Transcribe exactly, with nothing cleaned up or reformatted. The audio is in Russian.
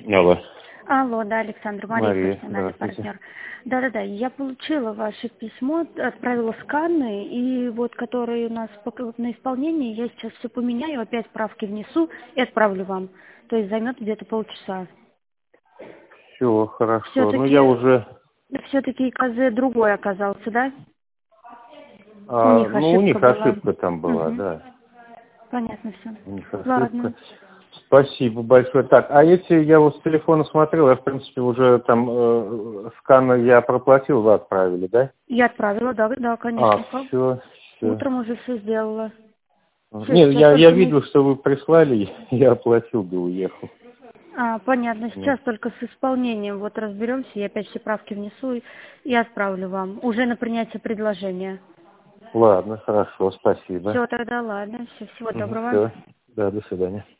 Алло. Алло, да, Александр, Мария, Мария, профессиональный здравствуйте. партнер. Да-да-да, я получила ваше письмо, отправила сканы, и вот которые у нас пока на исполнении, я сейчас все поменяю, опять справки внесу и отправлю вам. То есть займет где-то полчаса. Все, хорошо. Ну, я Все-таки, уже... все-таки КЗ другой оказался, да? У А, них ну, у ошибка них была. ошибка там была, Угу. да. Понятно все. У них ошибка. Ладно. Спасибо большое. Так, а если я вот с телефона смотрел, я, в принципе, уже там э, сканы я проплатил, вы отправили, да? Я отправила, да, да, А, конечно. все, все. Утром уже все сделала. Все, Нет, сейчас я, я только мы... видел, что вы прислали, я оплатил, да уехал. А, понятно. Ну, Сейчас только с исполнением вот разберемся. Я опять все правки внесу и, и отправлю вам. Уже на принятие предложения. ладно, хорошо, спасибо. Все, тогда ладно. Все, всего доброго. Все, да, до свидания.